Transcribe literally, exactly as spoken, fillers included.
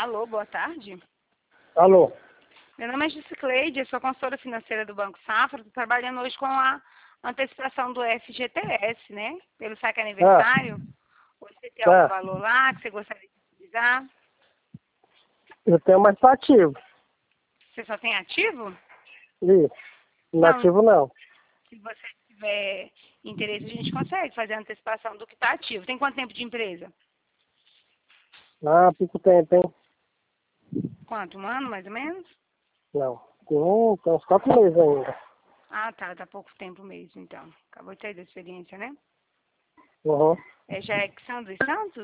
Alô, boa tarde. Alô? Meu nome é Juscleide, eu sou consultora financeira do Banco Safra. Estou trabalhando hoje com a antecipação do F G T S, né? Pelo saque aniversário. Hoje você tem algum Ah, valor lá que você gostaria de utilizar? eu tenho mais pra ativo. Você só tem ativo? Isso. Não, Inativo não. se você tiver interesse, a gente consegue fazer a antecipação do que está ativo. Tem quanto tempo de empresa? Ah, pouco tempo, hein? Quanto? Um ano, mais ou menos? Não. Tem, um, tem uns quatro meses ainda. Ah, tá, tá pouco tempo mesmo, então. Acabou de sair da experiência, né? Uhum. É, já é Sandro e Santos?